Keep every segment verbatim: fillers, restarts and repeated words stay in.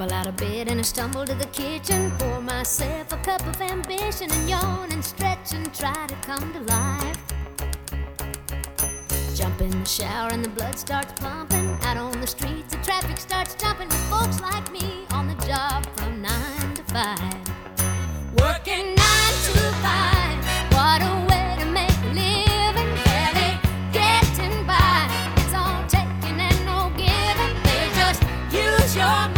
Tumble out of bed and I stumble to the kitchen, pour myself a cup of ambition and yawn and stretch and try to come to life. Jump in the shower and the blood starts pumping. Out on the streets the traffic starts jumping with folks like me on the job from nine to five. Working nine to five, what a way to make a living. Barely getting by, it's all taking and no giving. They just use your mind.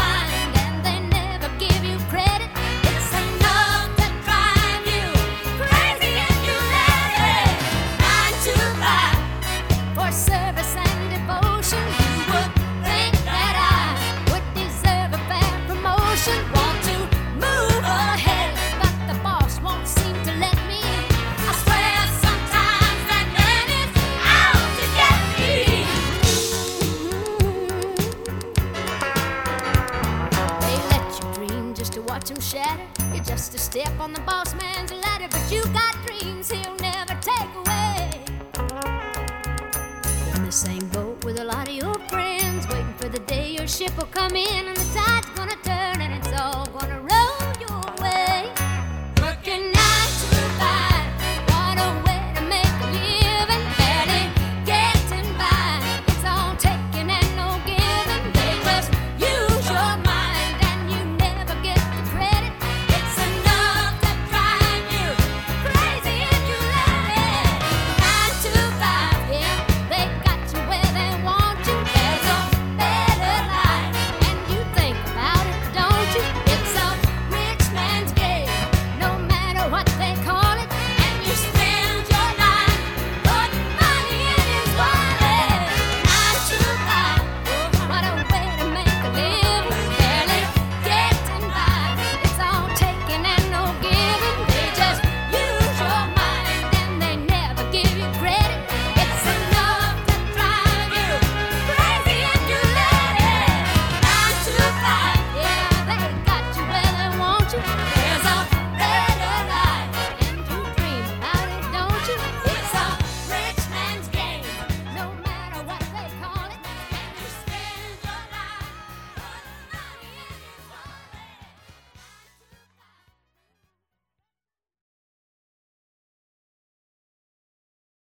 Watch him shatter. You're just a step on the boss man's ladder, but you got dreams he'll never take away. In the same boat with a lot of your friends, waiting for the day your ship will come in and the tide's gonna turn and it's all gonna